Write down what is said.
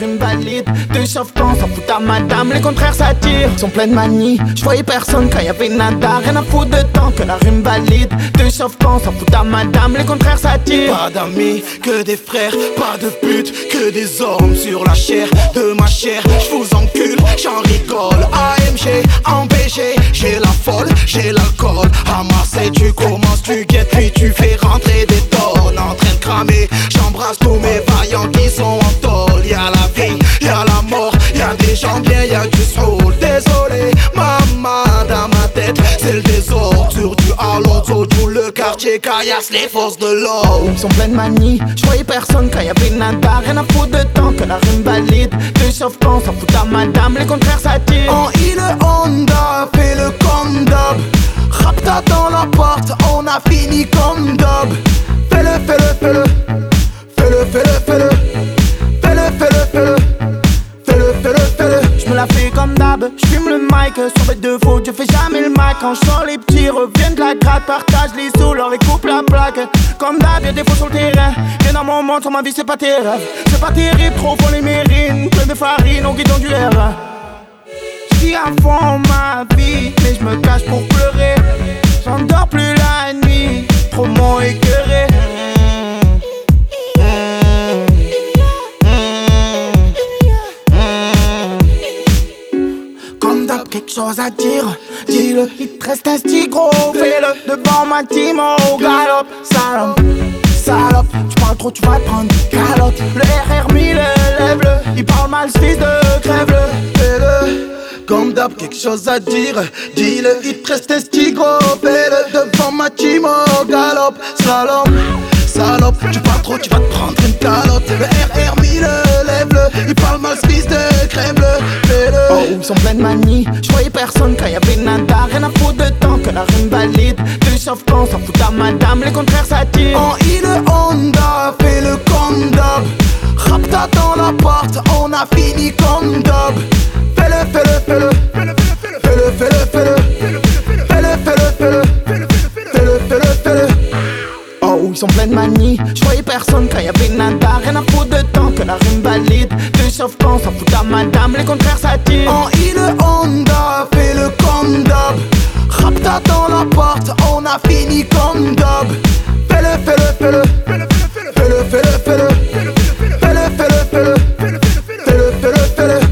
rime valide. De chauffe-temps, s'en fout à madame, les contraires s'attirent. Sont pleines manies, j'voyais personne quand y'avait nada. Rien à foutre de temps que la rime valide. De chauffe-temps, s'en fout à madame, les contraires s'attirent. Pas d'amis, que des frères, pas de pute, que des hommes sur la chair de ma chair. J'vous encule, j'en rigole. AMG, en BG, j'ai la folle, j'ai l'alcool. À Marseille tu commences, tu guettes, puis tu fais rentrer des tonnes. En train de cramer, j'embrasse tous mes vaillants qui sont en tôle. Y'a la vie, y'a la mort, y'a des gens bien, y'a du soul. Désolé, maman, dans ma tête, c'est le désordre. Sur du Alonso, tout le quartier caillasse les forces de l'ordre. Sont pleines manies, j'voyais personne quand y'avait nada. Rien à foutre de temps que la rime valide. De chauffe-temps, s'en fout à madame, les contraires s'attirent. En île Honda, fais le comme d'hab. Rapta dans la porte, on a fini comme d'hab. Fais-le, fais-le, fais-le. Fais-le, fais-le, fais-le. Fais-le, fais-le, fais-le. Fais-le, fais-le, fais-le. J'me la fais comme d'hab, j'fume le mic sur mes deux fautes, je fais jamais le mic. Quand j'sors les petits reviennent de la gratte, partage les sous, leur et coupe la plaque. Comme d'hab, y'a des faux sur le terrain. Viens dans mon monde, sur ma vie c'est pas tes rêves. C'est pas terrible, trop font les mérines. Plein de farine au guidon du R. J'vis à fond ma vie, mais j'me cache pour pleurer. J'endors plus la nuit, trop m'ont écœuré. Quelque chose à dire, dis-le, il te reste un petit gros. Fais-le devant ma team au galop. Salope, salope, tu parles trop, tu vas te prendre calotte. Le RR1000, lève-le, il parle mal, ce fils de crève-le. Fais-le, comme d'hab, quelque chose à dire, dis-le, il te reste un petit gros. Fais-le devant ma team au galop. Salope, salope, tu parles trop, tu vas te prendre une calotte. Le RR1000, lève-le, il parle mal, ce fils de crève-le. Fais-le. Oh, sont pleines manies, j'voyais personne quand y'avait nada. Rien à foutre de temps que la rime valide. De chauffe-temps, s'en fout à madame, les contraires s'attirent. En île Honda, fais le comme d'hab. Rapta dans la porte, on a fini comme d'hab. Fais-le, fais-le, fais-le. Fais-le, fais-le, fais-le. Fais-le, fais-le, fais-le. Fais-le, fais-le, fais-le. Oh, ils sont pleines manies, j'voyais personne quand y'avait nada. Rien à foutre de temps que la rime valide. De chauffe-temps, s'en fout à madame, les contraires s'attirent. En île Honda, fais le comme d'hab. Rapta dans la porte, on a fini comme d'hab. Fais-le, fais-le, fais-le. Fais-le, fais-le, fais-le. Fais-le, fais-le, fais-le. Fais-le, fais-le, fais-le.